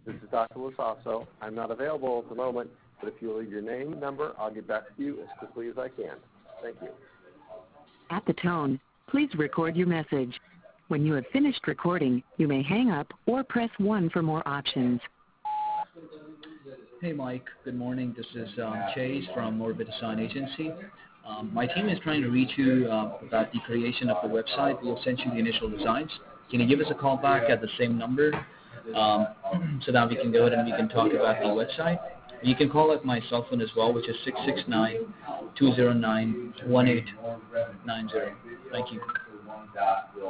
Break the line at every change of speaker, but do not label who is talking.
This is Dr. Lasasso. I'm not available at the moment, but if you'll leave your name and number, I'll get back to you as quickly as I can. Thank you.
At the tone, please record your message. When you have finished recording, you may hang up or press 1 for more options.
Hey, Mike. Good morning. This is Chase from Orbit Design Agency. My team is trying to reach you about the creation of the website. We have sent you the initial designs. Can you give us a call back at the same number so that we can go ahead and we can talk about the website? You can call up my cell phone as well, which is 669-209-1890. Thank you.